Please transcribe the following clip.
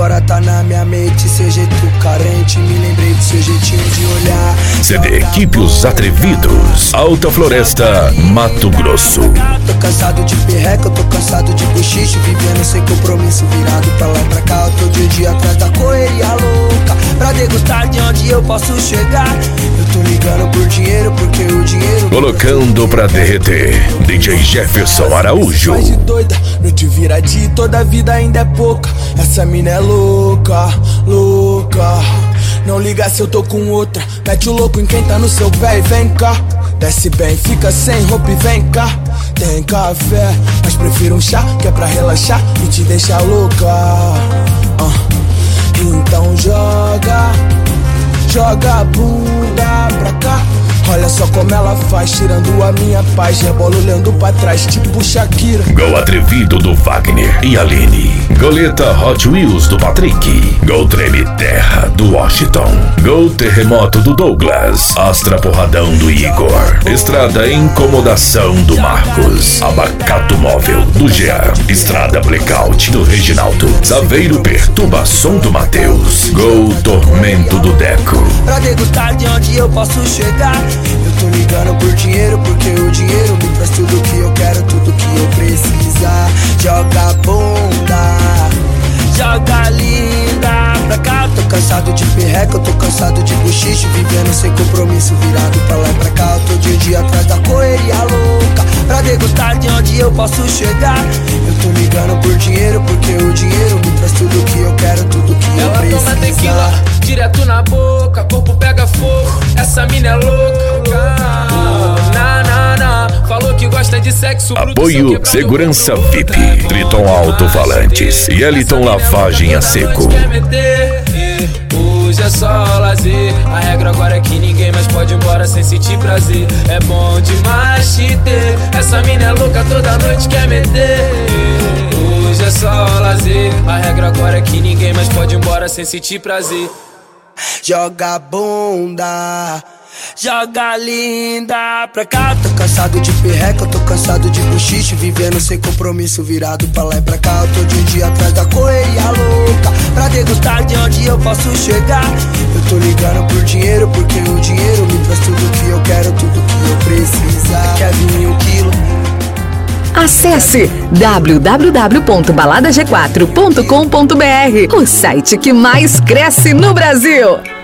agora tá na minha mente. Seu jeito carente, me lembrei do seu jeitinho de olhar. CD Equipe Os Atrevidos, Alta Floresta, Mato Grosso. Tô cansado de perreca, eu tô cansado de bochicho, vivendo sem compromisso, virado pra lá e pra cá. Eu tô dia atrás da correria louca, pra degustar de onde eu posso chegar. Eu tô ligando por dinheiro, porque o dinheiro Colocando pra derreter, DJ Jefferson Araújo. faz de doida, noite vira dia, toda vida ainda é pouca. Essa mina é louca, louca. Não liga se eu tô com outra, mete o louco em quem tá no seu pé e vem cá. Desce bem, fica sem roupa e vem cá. Tem café, mas prefiro um chá, que é pra relaxar e te deixar louca. Então joga a bunda pra cá. Olha só como ela faz, tirando a minha paz. Rebola olhando pra trás, tipo Shakira. Gol Atrevido do Wagner e Aline. Goleta Hot Wheels do Patrick. Gol Treme Terra do Washington. Gol Terremoto do Douglas. Astra Porradão do Igor. Estrada Incomodação do Marcos. Abacato Móvel do Jean. Estrada Blackout do Reginaldo. Saveiro Perturbação do Matheus. Gol Tormento do Deco. Pra degustar de onde eu posso chegar. Eu tô ligando por dinheiro, porque o dinheiro me traz tudo que eu quero, tudo que eu precisar. Joga a bunda, joga linda pra cá. Tô cansado de perreca, eu tô cansado de bochicho, vivendo sem compromisso, virado pra lá e pra cá. Eu tô dia atrás da correria louca, pra degustar de onde eu posso chegar. Eu tô ligando por dinheiro, porque o dinheiro me traz tudo que eu quero, tudo que eu preciso. Ela toma tequila direto na boca, corpo pega fogo, essa mina é louca. Falou que gosta de sexo bruto. Apoio Segurança VIP, Triton Alto Falantes e Eliton Lavagem a Seco. Hoje é só lazer, a regra agora é que ninguém mais pode ir embora sem sentir prazer. É bom demais te ter, essa mina é louca, toda noite quer meter. Hoje é só lazer, a regra agora é que ninguém mais pode ir embora sem sentir prazer. Joga a bunda, joga linda pra cá. Tô cansado de perreca, eu tô cansado de bochicho, vivendo sem compromisso, virado pra lá e pra cá. Eu tô de um dia atrás da correria louca, pra degustar de onde eu posso chegar. Eu tô ligando por dinheiro, porque o dinheiro me traz tudo que eu quero, tudo que eu precisar. Quer vir 1 quilo? Acesse www.baladag4.com.br, o site que mais cresce no Brasil.